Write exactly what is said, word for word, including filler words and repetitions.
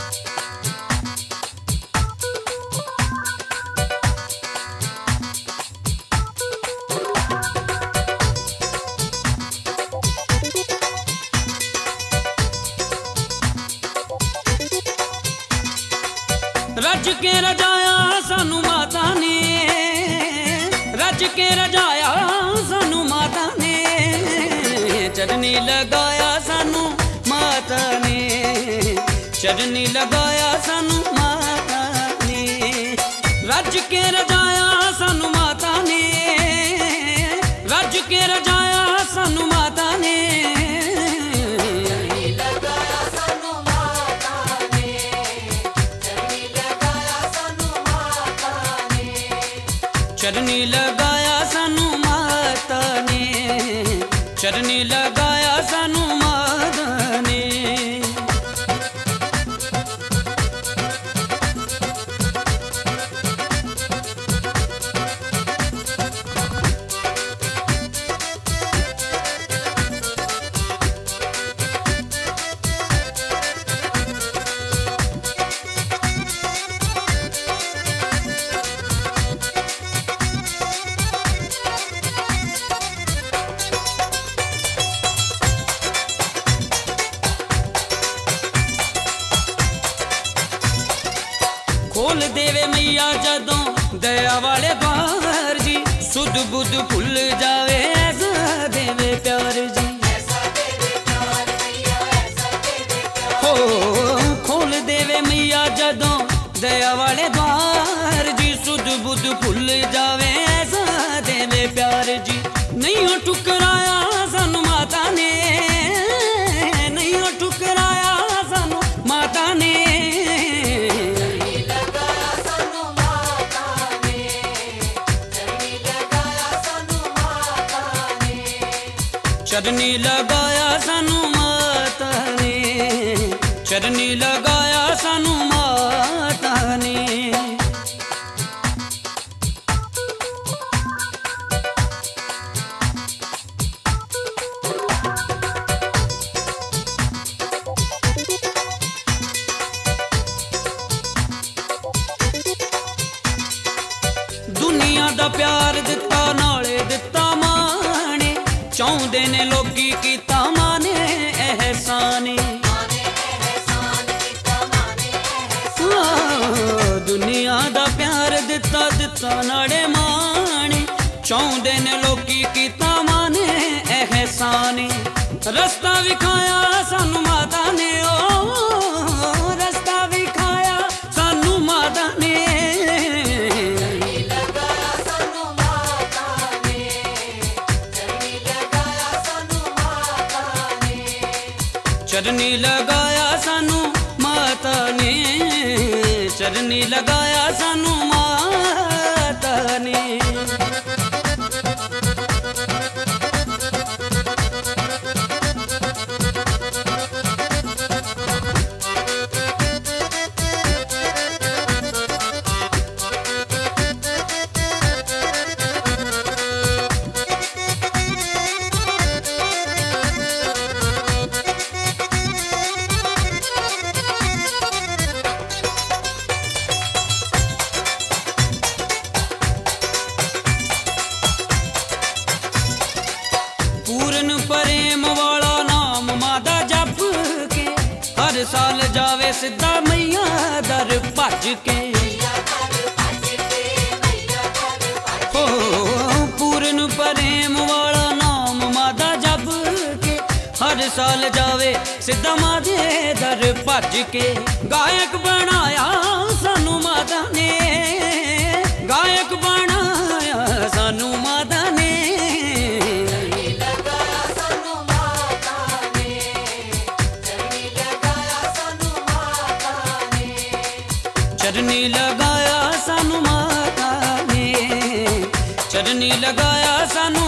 रज के रजाया सानू माता ने, रज के रजाया सानू माता ने, चरनी लगाया सानू माता ने, चरनी लगाया सानू माता ने। रज के रजाया सानू माता ने, रज के रजाया सानू माता ने, चरनी लगाया सानू माता ने, चरनी लगाया सानू माता ने। खोल देवे मैया जदों दया वाले द्वार जी, सुध बुध भुल जावे ऐसा देवे प्यार जी। हो खोल देवे मैया जदों दया वाले द्वार जी, सुध बुध भुल जावे ऐसा देवे प्यार जी। नहीं हो ठुकराया सानू माता ने, नहीं हो ठुकराया सानू माता ने, चरनी लगाया सानू माता ने, चरनी लगाया सानू माता ने। दुनिया दा प्यार दिता नाले दिता माने, चाहुंदे ने लोगी कीता माने एहसाने। दुनिया दा प्यार दिता दिता नाड़े माने, चाहुंदे ने लोगी कीता माने एहसाने। रस्ता विखाया सानू माता ने, ओ रस्ता विखाया सानू माता ने, चरनी लगाया सानू माता ने, चरनी लगाया सानू माता ने। पूर्ण प्रेम वाला नाम मादा जप के, हर साल जावे सिद्धा मैया दर भज के। हो पूर्ण प्रेम वाला नाम मादा जप के, हर साल जावे सिद्धा मादे दर भज के। गायक बनाया सानू माता ने, गायक बनाया सानू माता ने, चरनी लगाया सानू माता ने, चरनी लगाया सानू